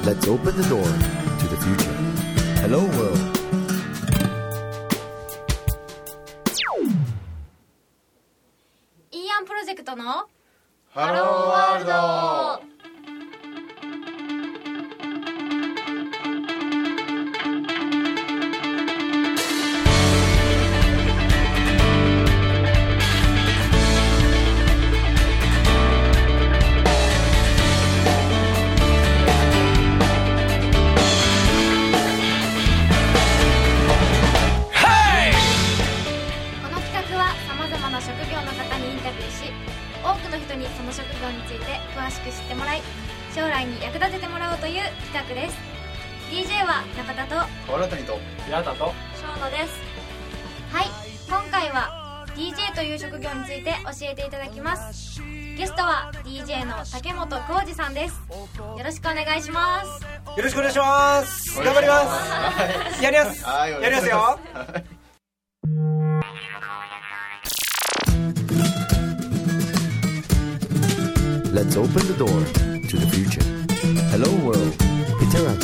Let's open the door to the future. Hello world. イーアンプロジェクトのハローワールド。 その職業について詳しく知ってもらい、将来に役立ててもらおうという企画です。 DJ は中田と川谷と平田と小野です。はい、今回は DJ という職業について教えていただきます。ゲストは DJ の竹本浩二さんです。よろしくお願いします。 よろしくお願いします。頑張ります。やります。やりますよ。 Let's open the door to the future. Hello world. Pitera.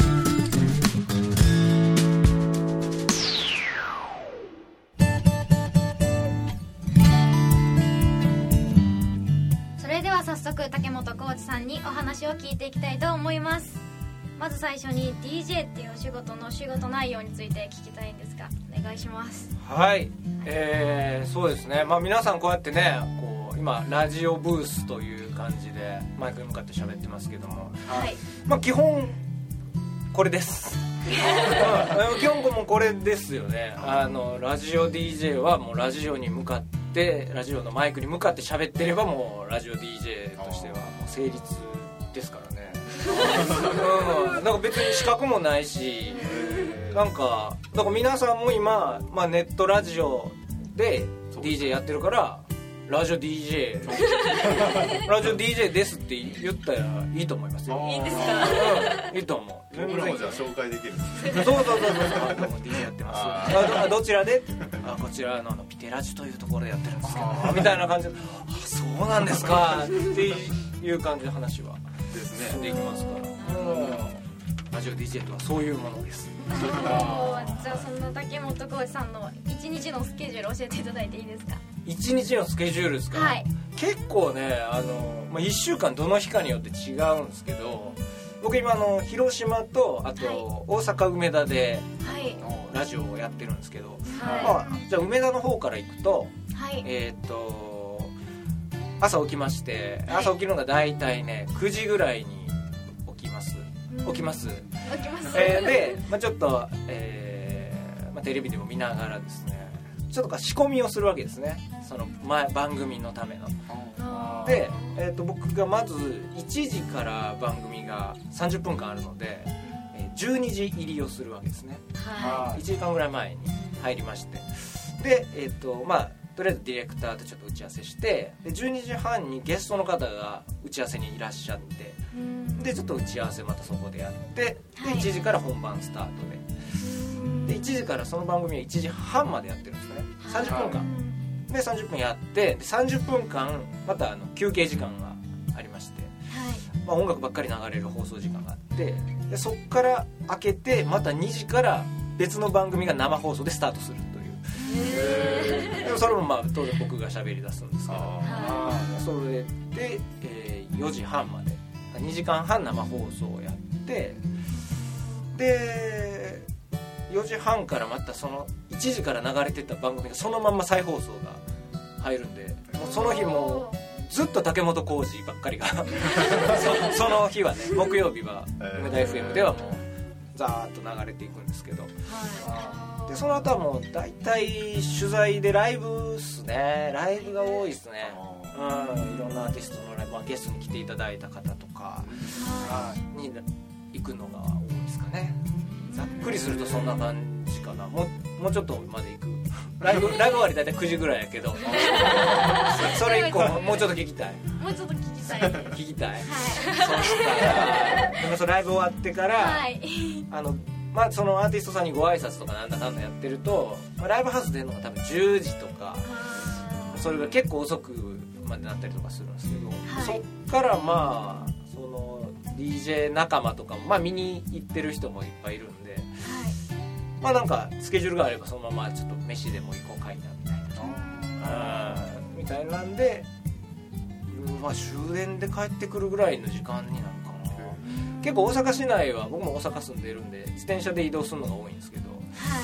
それでは早速竹本浩二さんにお話を聞いていきたいと思います。まず最初に DJ っていうお仕事の仕事内容について聞きたいんですが、お願いします。 はい、そうですね。皆さんこうやってね、今ラジオブースという感じでマイクに向かって喋ってますけども、 はい、 基本これです基本もこれですよね。ラジオ DJ はもうラジオに向かってラジオのマイクに向かって喋ってればもうラジオ DJ としてはもう成立ですからねなんか別に資格もないし、だから皆さんも今、ネットラジオで DJ やってるからラジオ DJ ラジオ DJ ですって言ったらいいと思いますよ。 いいですか？ いいと思う。 僕らもじゃあ紹介できるんですね。 そうDJ やってます。どちらで？こちらのピテラジというところでやってるんですけどみたいな感じで、そうなんですかっていう感じで話はですね。 できますから、ラジオ DJ とはそういうものです。 じゃあそんな竹本浩二さんの一日のスケジュール教えていただいていいですか？ 一日のスケジュールですか？ はい、 結構ね、1週間どの日かによって違うんですけど、僕今広島とあと大阪梅田で、ラジオをやってるんですけど、じゃあ梅田の方から行くと、朝起きまして、朝起きるのが大体ね9時ぐらいに起きます。で、ちょっと、テレビでも見ながらですね、ちょっと仕込みをするわけですね、その番組のための。で、僕がまず1時から番組が30分間あるので、12時入りをするわけですね、1時間ぐらい前に入りまして、で、とりあえずディレクターとちょっと打ち合わせして、で12時半にゲストの方が打ち合わせにいらっしゃって、でちょっと打ち合わせまたそこでやって、で1時から本番スタートで1時からその番組は1時半までやってるんですね、30分間で30分やって、で30分間また休憩時間がありまして、音楽ばっかり流れる放送時間があって、でそっから開けてまた2時から別の番組が生放送でスタートするという、でもそれも当然僕が喋り出すんですけど、それで、4時半まで2時間半生放送をやって、で4時半からまたその1時から流れてた番組がそのまんま再放送が入るんで、もうその日もずっと竹本浩二ばっかりがその日はね、木曜日は梅田 FM ではもうザーッと流れていくんですけど、でその後はもう大体取材でライブっすね。ライブが多いっすね。いろんなアーティストのライブ、ゲストに来ていただいた方とかに行くのが多いですかね。ざっくりするとそんな感じかな。もうちょっとまで行く。ライブ終わりだいたい9時ぐらいやけどそれ以降もうちょっと聞きたい。 もうちょっと聞きたい聞きたい、そしたらでもそのライブ終わってから、そのアーティストさんにご挨拶とかなんだかんだやってると、ライブハウス出るのが多分10時とか、それが結構遅くまでなったりとかするんですけど、そっからその DJ 仲間とかも、まあ、見に行ってる人もいっぱいいるんで、 はい、 まあなんかスケジュールがあればそのままちょっと飯でも行こうかいなみたいな、みたいなんで、まあ、終電で帰ってくるぐらいの時間になるかな。結構大阪市内は僕も大阪住んでるんで自転車で移動するのが多いんですけど、 はい、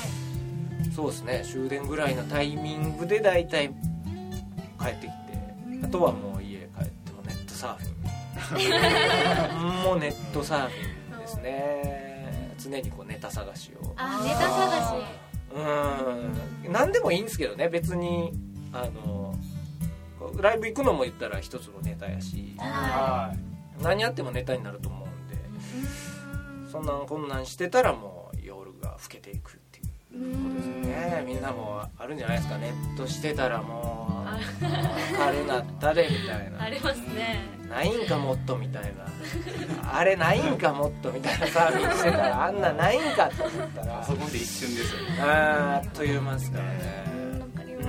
そうですね、終電ぐらいのタイミングでだいたい帰ってきて、あとはもう家帰ってもネットサーフィンもうネットサーフィンですね。常にこうネタ探しを、 ネタ探し、 何でもいいんですけどね、別にライブ行くのも言ったら一つのネタやし、 は何やってもネタになると思うんで、そんなんこんなんしてたらもう夜が更けていくっていうことですね。みんなもあるんじゃないですか、ネットしてたらもう疲れなったでみたいな、 ありますね。 ないんかもっとみたいな、あれないんかもっとみたいなサービスしてたら、あんなないんかって思ったらそこで一瞬ですよね。 あっという間ですからね。 わかります。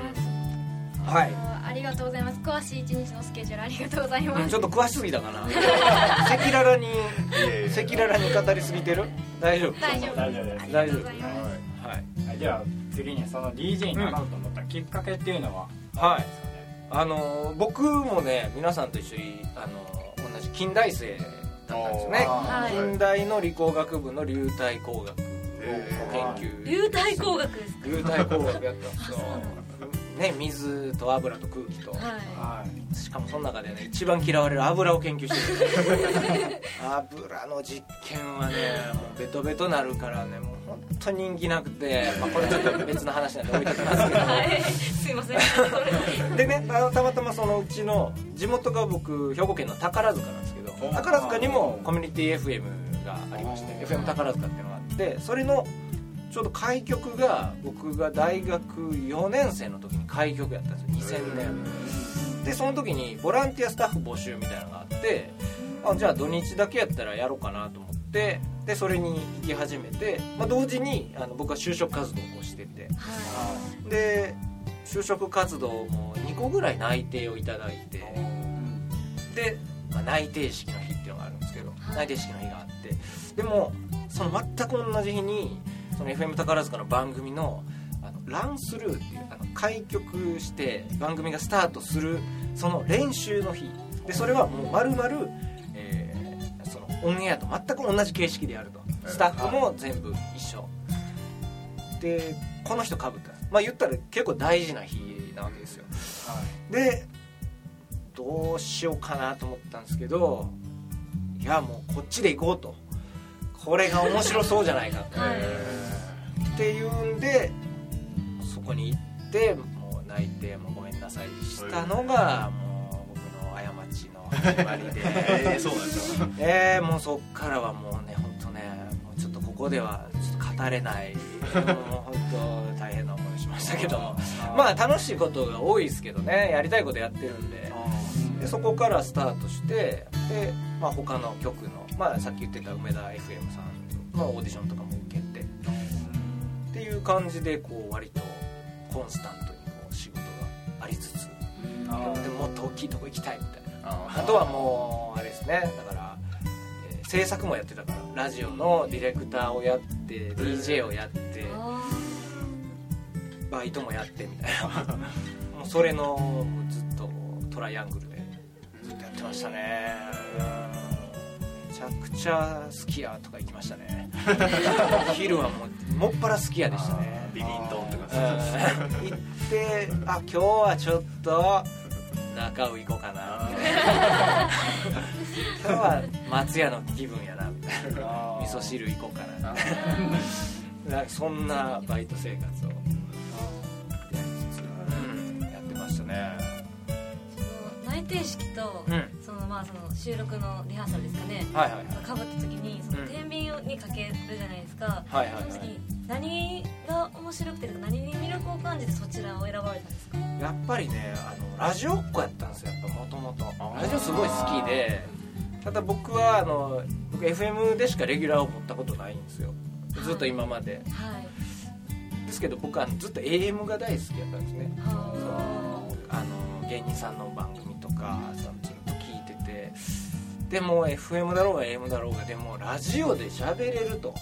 はい、 ありがとうございます。詳しい一日のスケジュールありがとうございます。 ちょっと詳しすぎたかな。赤裸々に語りすぎてる？大丈夫？ 大丈夫大丈夫です。 ありがとうございます。 はい。 じゃあ次にその DJ になろうと思ったきっかけっていうのは、 はい、僕もね皆さんと一緒に同じ近代生だったんですよね。 はい、 近代の理工学部の流体工学を研究。 流体工学ですか？ 流体工学やったんですよ。ね、水と油と空気と、 はい、 しかもその中でね一番嫌われる油を研究してる油の実験はねもうベトベトなるからね、もう本当人気なくて、まあ、これちょっと別の話なんで置いときますけど、 はい、すいませんでね、たまたまそのうちの地元が僕兵庫県の宝塚なんですけど、宝塚にもコミュニティ FM がありまして、 FM 宝塚っていうのがあって、それのちょうど開局が僕が大学4年生の時に開局やったんですよ、2000年で。その時にボランティアスタッフ募集みたいなのがあって、じゃあ土日だけやったらやろうかなと思って、でそれに行き始めて、まあ、同時に僕は就職活動をしてて、で就職活動も2個ぐらい内定をいただいて、で、まあ、内定式の日っていうのがあるんですけど、内定式の日があって、でもその全く同じ日にその FM 宝塚の番組のランスルーっていう開局して番組がスタートするその練習の日で、それはもう丸々、そのオンエアと全く同じ形式でやると、スタッフも全部一緒で、この人被った、まあ言ったら結構大事な日なわけですよ。でどうしようかなと思ったんですけど、いやもうこっちで行こうと、これが面白そうじゃないかと、っていうんでそこに行って、もう内定もごめんなさいしたのがもう僕の過ちの始まりでそうなんですよ。 もうそっからはもうね、本当ね、もうちょっとここではちょっと語れないもう本当大変な思いをしましたけどもまあ楽しいことが多いですけどね、やりたいことやってるんで、そこからスタートして、で、まあ、他の局の、まあ、さっき言ってた梅田 FM さんのオーディションとかも受けてっていう感じで、こう割とコンスタントにこう仕事がありつつ、でもっと大きいとこ行きたいみたいな、あとはもうあれですね、だから、制作もやってたから、ラジオのディレクターをやって DJ をやってバイトもやってみたいなもうそれのずっとトライアングルでずっとやってましたね。めちゃくちゃ好きやとか行きましたね昼はもっぱら好きやでしたね。 ビビンドンとか行って、今日はちょっと中尾行こうかなみたいな今日は松屋の気分やなみたいな、味噌汁行こうかなみたいな、そんなバイト生活をやりつつ、やってましたね。 内定式と、その収録のリハーサルですかね、 はいはいはい、 かぶった時にその天秤にかけるじゃないですか、 はいはいはい、 その時何が面白くて何に魅力を感じてそちらを選ばれたんですか？ やっぱりね、ラジオっ子やったんですよ、やっぱもともとラジオすごい好きで、ただ僕は僕 FM でしかレギュラーを持ったことないんですよ、ずっと今まで、はい、ですけど僕はずっと AM が大好きやったんですね。芸人さんの番組とかずっと聞いてて、 でも FM だろうが AM だろうがでもラジオで喋れると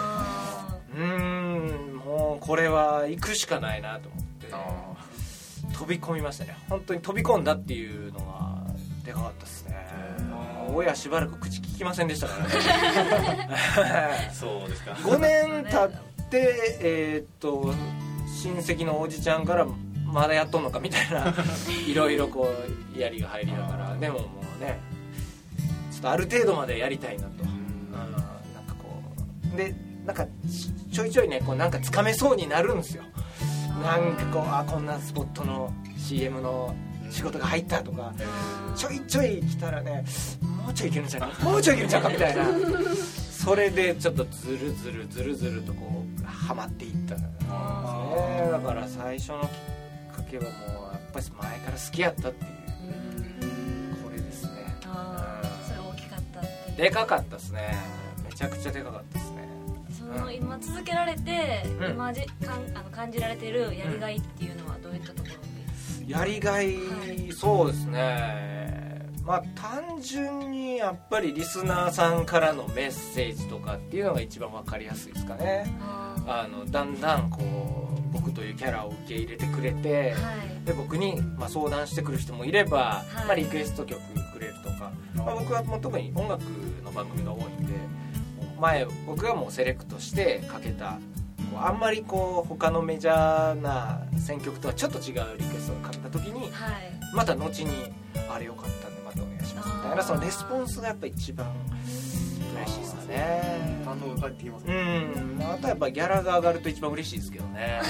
もうこれは行くしかないなと思って飛び込みましたね。本当に飛び込んだっていうのがでかかったですね。親しばらく口聞きませんでしたからねそうですか。 5年経って親戚のおじちゃんからまだやっとんのかみたいないろいろこうやりが入りながらでももうねちょっとある程度までやりたいなと、なんかこうでなんかちょいちょいねこうなんかつかめそうになるんですよ。なんかこうこんなスポットの CM の仕事が入ったとかちょいちょい来たらねもうちょいいけるんちゃうかもうちょいいけるんちゃうかみたいなそれでちょっとずるずるとこうハマっていったんですね。だから最初のきっかけはもうやっぱり前から好きやったっていうこれですね。 それ大きかったっていう。 でかかったですね。めちゃくちゃでかかったですね。 その今続けられて、今感じられてるやりがいっていうのはどういったところでやりがい、そうですね。まあ単純にやっぱりリスナーさんからのメッセージとかっていうのが一番分かりやすいですかね。だんだんこう僕というキャラを受け入れてくれて、で僕に相談してくる人もいれば、リクエスト曲くれるとか、僕はもう特に音楽の番組が多いんで僕がもうセレクトしてかけたあんまりこう他のメジャーな選曲とはちょっと違うリクエストをかけた時に、また後にあれよかったんでまたお願いしますみたいなそのレスポンスがやっぱ一番嬉しいですかね。 反応が返ってきますね。 あとやっぱギャラが上がると一番嬉しいですけどね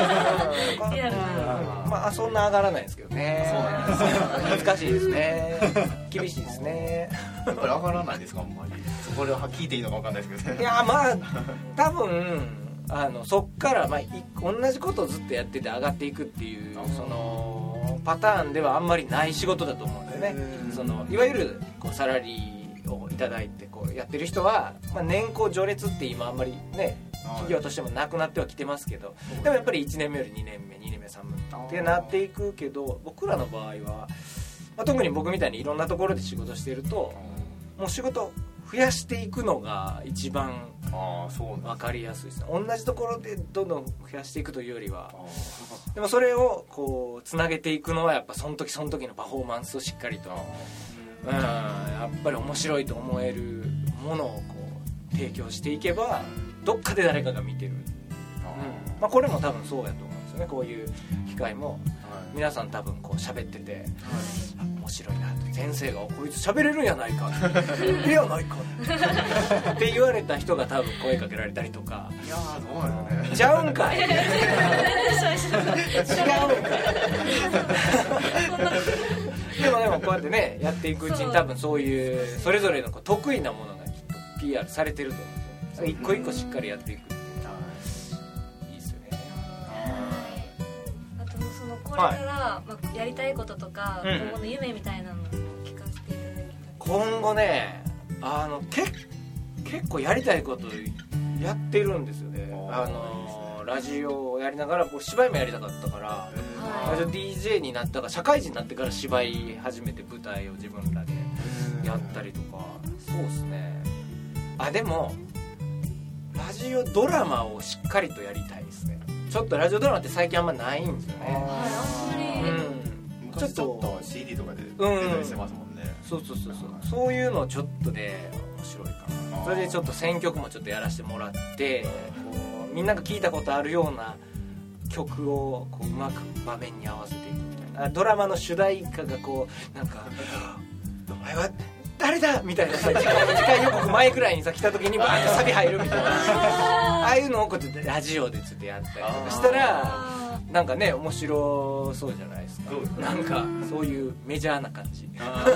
そんな上がらないですけどね。そうなんです難しいですね。厳しいですね。 やっぱり上がらないですかあんまり。そこでは聞いていいのか分かんないですけどね。 いや多分そっから同じことをずっとやってて上がっていくっていうそのパターンではあんまりない仕事だと思うんだよね。そのいわゆるこうサラリーをいただいてこうやってる人は、年功序列って今あんまりね企業としてもなくなってはきてますけど、でもやっぱり1年目より2年目2年目3年目ってなっていくけど、僕らの場合は、特に僕みたいにいろんなところで仕事してるともう仕事増やしていくのが一番分かりやすいですね。同じところでどんどん増やしていくというよりはでもそれをこうつなげていくのはやっぱその時その時のパフォーマンスをしっかりとやっぱり面白いと思えるものをこう提供していけばどっかで誰かが見てる、これも多分そうやと思うんですよね。こういう機会も皆さん多分こう喋ってて、面白いなって先生がこいつ喋れるんやないかえやないかって言われた人が多分声かけられたりとか、 いやーどうなんですかね。 ちゃうんかい違うんかいでもこうやってねやっていくうちに多分そういうそれぞれの得意なものがきっと PR されてると思うんですよ。一個一個しっかりやっていくっていうのはいいですよね。 あとそのこれからやりたいこととか今後の夢みたいなのを聞かせていただきたい。 今後ね結構やりたいことやってるんですよね。ラジオをやりながら芝居もやりたかったから最初 DJ になったから社会人になってから芝居始めて舞台を自分らでやったりとか。そうですね。でもラジオドラマをしっかりとやりたいですね。ちょっとラジオドラマって最近あんまないんですよね。 昔ちょっと CD とかで出たりしてますもんね。 そういうのちょっとで面白いかな。それでちょっと選曲もちょっとやらせてもらってみんなが聞いたことあるような曲をこううまく場面に合わせていくみたいな。ドラマの主題歌がこうなんかお前は誰だみたいなさ次回予告前くらいにさ来た時にバーッとサビ入るみたいなああいうのをこうやってラジオでちょっとやったりとかしたらなんかね面白そうじゃないですか。なんかそういうメジャーな感じ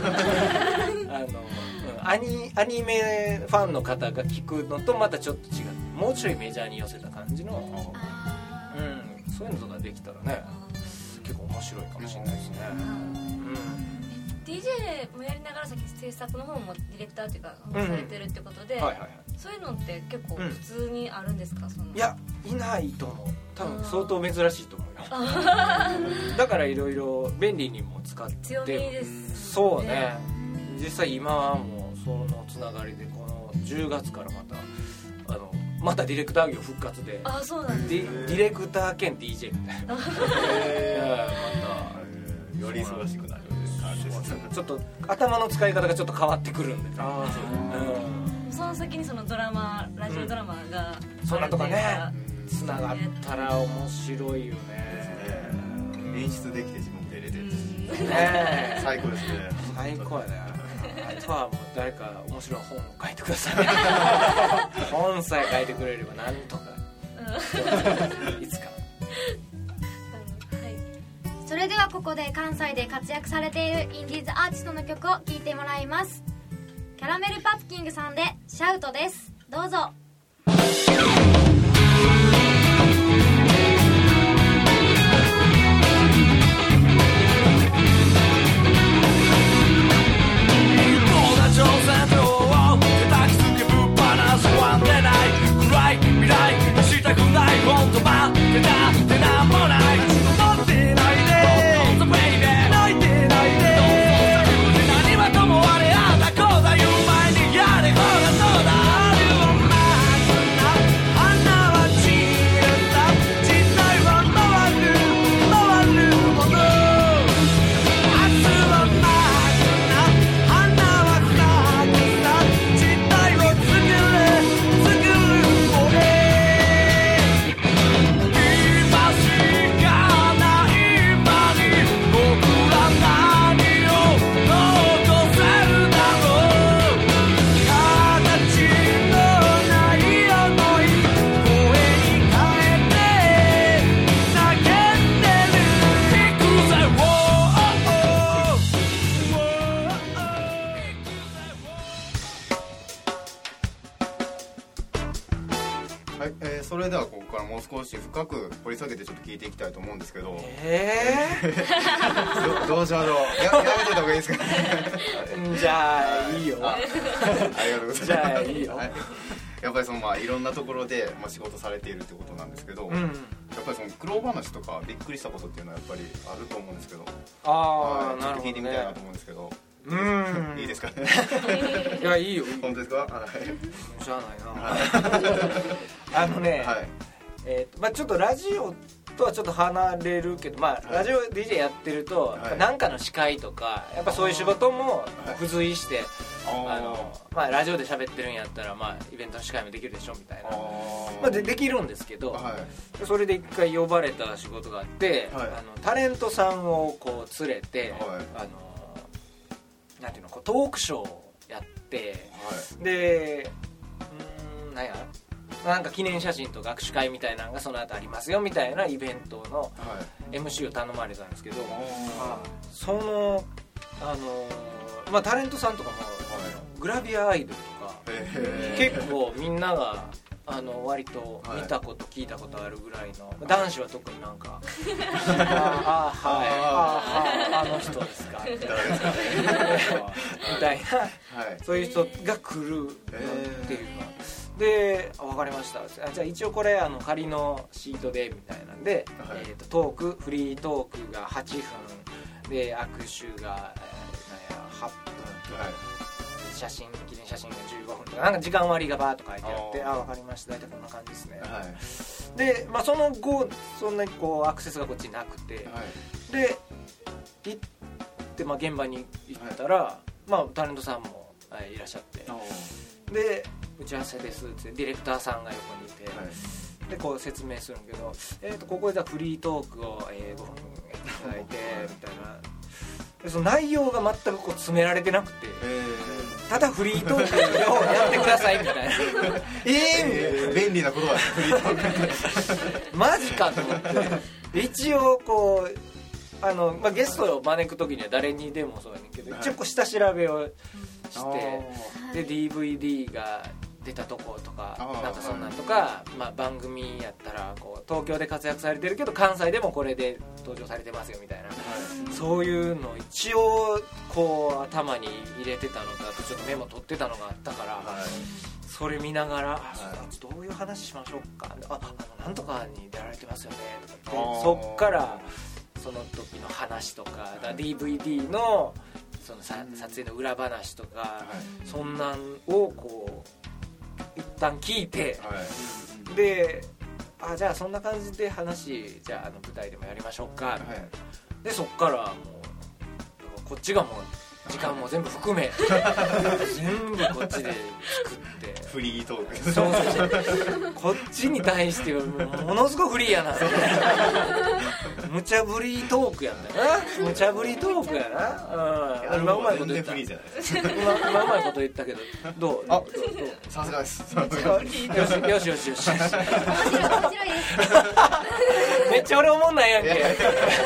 アニメファンの方が聞くのとまたちょっと違うもうちょいメジャーに寄せた感じのそういうのとかできたらね結構面白いかもしれないですね。 DJ もやりながらさっき制作の方もディレクターっていうかされてるってことで、そういうのって結構普通にあるんですか？ いやいないと思う。多分相当珍しいと思うよだからいろいろ便利にも使って強みです、 そうね。実際今はもそのつながりでこの10月からまたディレクター業復活で、 あ、そうなんです。 ディレクター兼 DJ みたいな。またより忙しくなる感じです。 ちょっと頭の使い方がちょっと変わってくるんで、 その先にそのドラマ、ラジオドラマがそんなとかねつながったら面白いよね。 演出できて自分で入れてるね。 最高ですね。 最高やね。あとはもう誰か面白い本を書いてください。本さえ書いてくれればなんとかいつか。 それではここで関西で活躍されているインディーズアーティストの曲を聴いてもらいます。キャラメルパッキングさんでシャウトです。どうぞ。 挑戦状を叩きつけぶっ放すワンでない暗い未来したくない本当待ってたってなんもない待ってないで泣いてないで何はともあれあだこうだ言う前にやれほらそうだあれはマジな花は散るさ実際は回るもの明日はマジな花はそれではここからもう少し深く掘り下げてちょっと聞いていきたいと思うんですけど、どうしましょう。やめてた方がいいですかね。 じゃあいいよ。 ありがとうございます。 じゃあいいよ。 はい、やっぱりそのいろんなところで仕事されているってことなんですけど、やっぱりその苦労話とかびっくりしたことっていうのはやっぱりあると思うんですけど、 ああ、なるほどね。 聞いてみたいなと思うんですけど。いいですかね。 いや、いいよ。 本当ですか。はい。 しゃあないな。はい、ちょっとラジオとはちょっと離れるけど、ラジオ DJ やってると、なんかの司会とかやっぱそういう仕事も付随して、ラジオで喋ってるんやったら、イベントの司会もできるでしょみたいな、できるんですけど、それで一回呼ばれた仕事があって、タレントさんをこう連れて、なんていうの、トークショーをやって、でなんか記念写真と握手会みたいなのがその後ありますよみたいなイベントの MC を頼まれたんですけど、そのタレントさんとかもグラビアアイドルとか結構みんなが割と見たこと聞いたことあるぐらいの、男子は特になんかあの人ですかみたいな、そういう人が来るっていうので、分かりました、じゃあ一応これ仮のシートでみたいなんで、フリートークが8分で握手が8分、記念写真が15分とか、なんか時間割がバーっと書いてあって、分かりました、大体こんな感じですね、で、その後そんなにこうアクセスがこっちになくて、で行って、現場に行ったら、タレントさんもいらっしゃって、で打ち合わせですってディレクターさんが横にいて、でこう説明するんけど、ここでフリートークを5分やっていただいてみたいな、でその内容が全くこう詰められてなくて、ただフリートークをやってくださいみたいな便利なことだ、フリートークマジかと思って、一応こうゲストを招く時には誰にでもそうやねんけど、一応こう下調べをして、で DVD が出たとことか、なんかそんなんとか、番組やったらこう東京で活躍されてるけど関西でもこれで登場されてますよみたいな、そういうのを一応こう頭に入れてたのと、あとちょっとメモ取ってたのがあったから、それ見ながら、どういう話しましょうか、なんとかに出られてますよねとか、そっからその時の話とか、DVD のその撮影の裏話とか、そんなんをこう一旦聞いて、でじゃあそんな感じで話じゃあ舞台でもやりましょうかみたいな、でそっからもうこっちがもう時間も全部含め全部こっちで作ってフリートークそうこっちに対してものすごくフリーやな無茶ぶりトークやったよな無茶ぶりトークやな、今うまいこと言った今うまいこと言ったけどどうさすがですよし面白いですめっちゃ俺思んないやんけ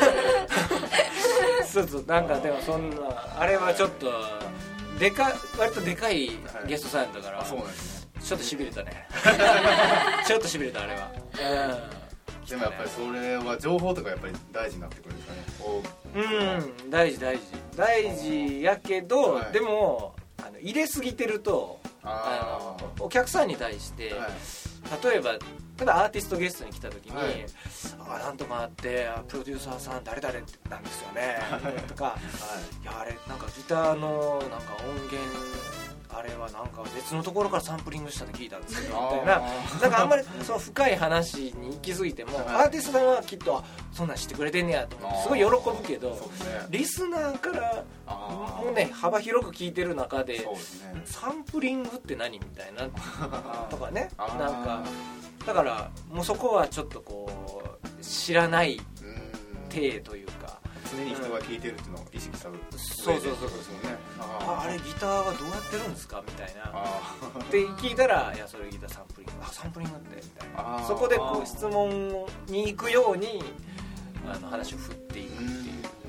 そうなんかでもそんなあれはちょっと割とでかいゲストさんやったから、 そうなんですね、 ちょっとしびれたねちょっとしびれたあれは、 でもやっぱりそれは情報とかやっぱり大事になってくるんですかね。 大事やけど、でも入れすぎてるとお客さんに対して、例えばアーティストゲストに来た時に、なんとかあってプロデューサーさん誰々なんですよねとか、いやあれなんかギターのなんか音源あれはなんか別のところからサンプリングしたって聞いたんですけどみたいな、なんかあんまりその深い話に行き過ぎても、アーティストさんはきっとそんなん知ってくれてんねやと思ってすごい喜ぶけど、リスナーからもうね幅広く聞いてる中でサンプリングって何みたいなとかね、なんかだからもうそこはちょっとこう知らない体というか、 常に人が聴いてるっていうのを意識される。 そうね。あれギターはどうやってるんですかみたいなって聞いたら、いやそれギターサンプリング、サンプリングってみたいな、そこでこう質問に行くように話を振っていくっていう、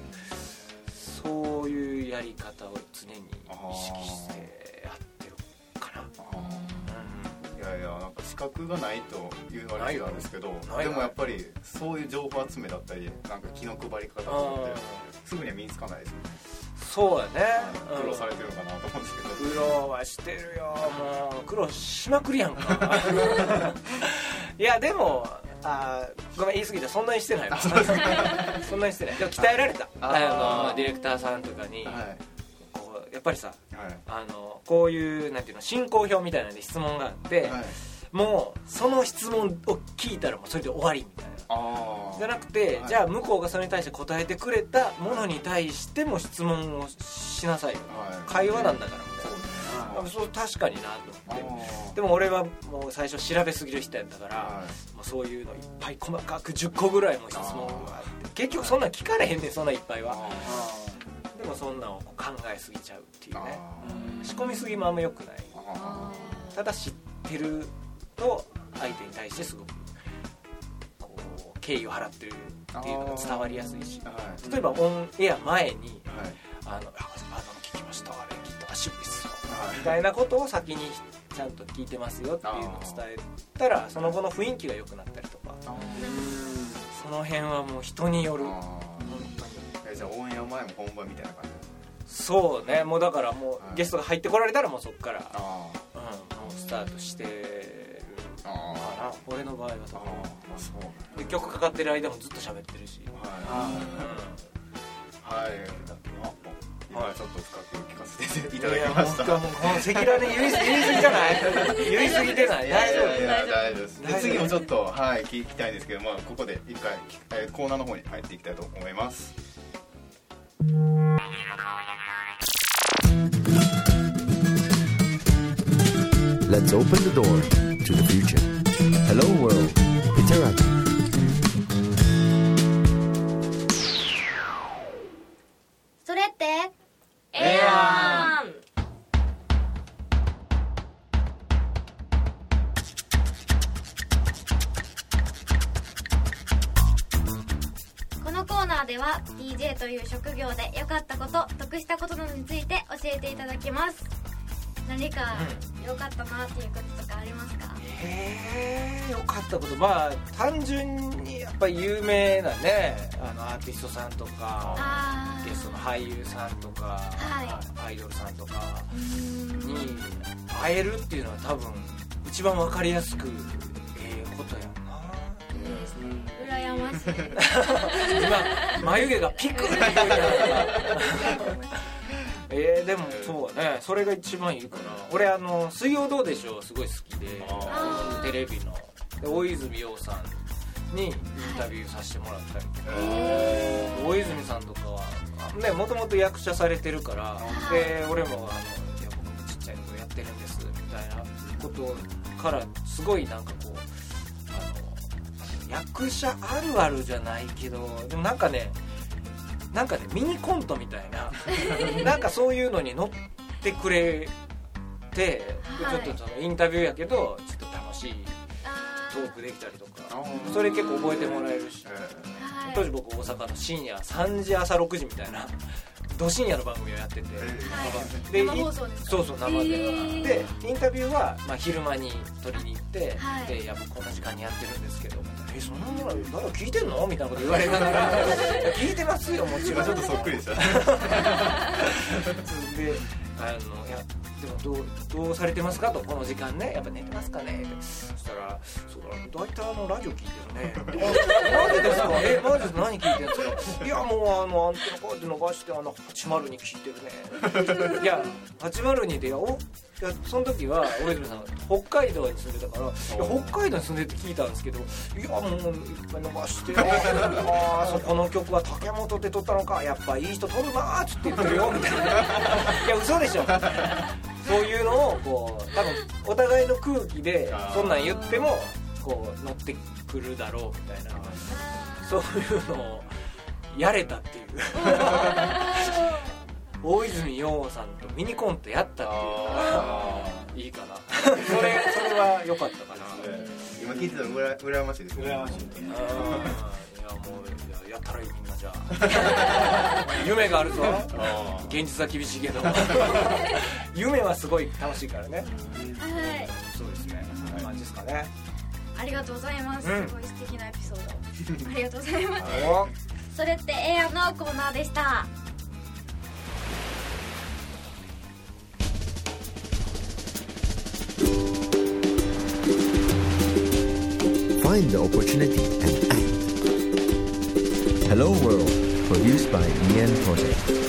そういうやり方を常に意識してやってるかな。 いやなんか資格がないと言われてたんですけど、でもやっぱりそういう情報集めだったりなんか気の配り方とかってすぐには身につかないですよね。 そうやね、 苦労されてるのかなと思うんですけど。 苦労はしてるよ、もう苦労しまくりやんかいやでもごめん言い過ぎた、そんなにしてないわそんなにしてない。でも鍛えられたディレクターさんとかに、こうやっぱりさ、こういうなんていうの進行表みたいなので質問があって、もうその質問を聞いたらもうそれで終わりみたいなじゃなくて、じゃあ向こうがそれに対して答えてくれたものに対しても質問をしなさいよ、会話なんだからみたいな、そう確かになと思って。でも俺はもう最初調べすぎる人やったから、もうそういうのいっぱい細かく10個ぐらいも質問があって、結局そんなん聞かれへんねん、そんないっぱいは。でもそんなんを考えすぎちゃうっていうね、仕込みすぎもあんま良くない。ただ知ってると相手に対してすごくこう敬意を払ってるっていうのが伝わりやすいし、例えばオンエア前に聞きました、あれギター渋いっすよみたいなことを先にちゃんと聞いてますよっていうのを伝えたら、その後の雰囲気が良くなったりとか、その辺はもう人による。 じゃあオンエア前も本番みたいな感じ。 そうね、もうだからもうゲストが入ってこられたらもうそっからもうスタートしてるかな、俺の場合は。で曲かかってる間もずっと喋ってるし、 今ちょっと深く聞かせていただきました。 もうこの赤裸々に言い過ぎじゃない言い過ぎてない？大丈夫です。 で次もちょっと聞きたいんですけど、ここで一回コーナーの方に入っていきたいと思います。 Let's open the door to the future. Hello world, Peter. それってええやん。 このコーナーでは DJ という職業で良かったこと、得したことなどについて教えていただきます。何か良かったなっていうこととかありますか？ 良かったこと、単純にやっぱり有名なねアーティストさんとかゲストの俳優さんとか、アイドルさんとかに会えるっていうのは多分一番分かりやすくことやんな。羨ましい今眉毛がピクッとでもそうね、それが一番いいから。俺水曜どうでしょうすごい好きで、テレビので大泉洋さんにインタビューさせてもらったりとか、大泉さんとかはね、もともと役者されてるから、で俺もいや僕もちっちゃいのやってるんですみたいなことからすごいなんかこう役者あるあるじゃないけど、でもなんかねミニコントみたいななんかそういうのに乗ってくれて、ちょっとそのインタビューやけどちょっと楽しいトークできたりとか、それ結構覚えてもらえるし、当時僕大阪の深夜3時朝6時みたいなど深夜の番組をやってて、 で生放送ですか？ そう生で、でインタビューは昼間に撮りに行って、でいや僕こんな時間にやってるんですけどみたいな、そんなもの誰か聞いてんのみたいなこと言われながら聞いてますよもちろん。 ちょっとそっくりでしたでいやでもどうされてますかと、この時間ねやっぱ寝てますかねって。そしたらそうだ、大体ラジオ聞いてるねマジですか？マジで何聞いてるんですか？いやもうアンテナこうやって伸ばして802聞いてるねいや802でいやその時は大泉さん北海道に住んでたから、いや北海道に住んでて聞いたんですけど、いやもういっぱい伸ばしてそこの曲は竹本で撮ったのか、やっぱいい人撮るなーって言ってるよみたいないや嘘でしょそういうのをこう多分お互いの空気でそんなん言ってもこう乗ってくるだろうみたいな、そういうのをやれたっていう大泉洋さんとミニコントやったっていうのがいいかなそれは良かったかな。 今聞いてたの羨ましいですね。 羨ましい。 いやもうやったらいいみんなじゃあ夢があるぞ。現実は厳しいけど夢はすごい楽しいからね。 はい、 そうですね、そんな感じですかね。 ありがとうございます、すごい素敵なエピソードありがとうございますそれってエアのコーナーでした。 Find the opportunity and act. Hello World, produced by EN Project.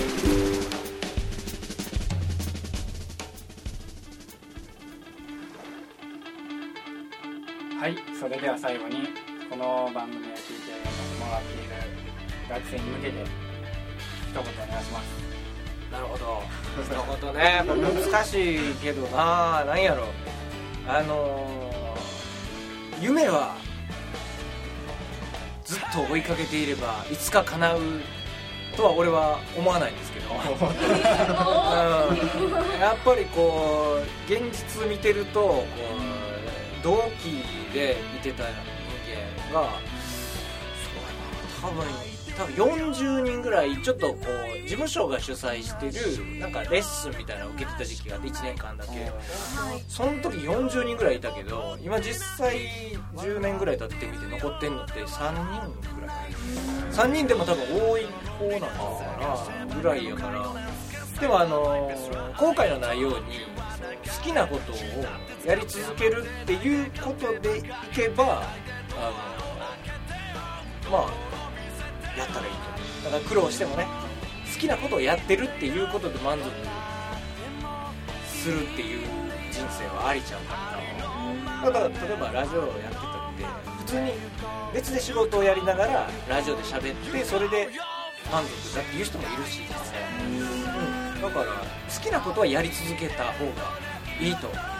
はい、それでは最後にこの番組を聞いてもらっている学生に向けて一言お願いします。 なるほど、一言ね、これ難しいけどな、何やろ、夢はずっと追いかけていればいつか叶うとは俺は思わないんですけどやっぱりこう現実見てるとこう同期で見てた人間がそうだな、多分40人ぐらいちょっとこう事務所が主催してるなんかレッスンみたいなのを受けてた時期があって1年間だけ、その時40人ぐらいいたけど今実際10年ぐらい経ってみて残ってんのって3人ぐらい、3人でも多分多い方なんだからぐらいやから。でも後悔のないように好きなことをやり続けるっていうことでいけばまあやったらいいと。だから苦労してもね、好きなことをやってるっていうことで満足するっていう人生はありちゃうから。だから例えばラジオをやってたって普通に別で仕事をやりながらラジオで喋ってそれで満足だっていう人もいるし、だから好きなことはやり続けた方がいいと思います。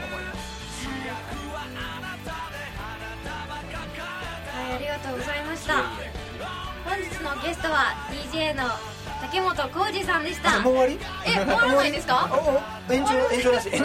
はい、ありがとうございました。本日のゲストは DJ の竹本浩二さんでした。 もう終わり？ 終わらないんですか？ 延長なし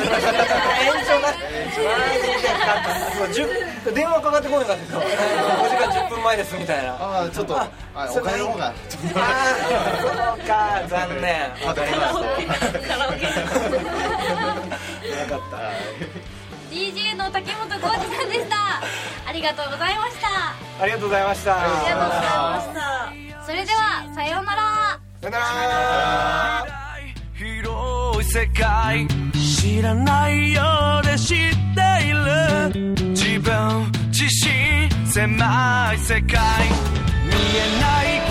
電話かかってこないかったけど5時間10分前ですみたいな。 ちょっとお金の方がそうか、残念。わかりましたカラオケなかった。 DJ の竹本浩二さんでした。ありがとうございました。 ありがとうございました。 ありがとうございました。それではさようなら。 さようなら。 広い世界知らないようで知っている自分自身狭い世界見えない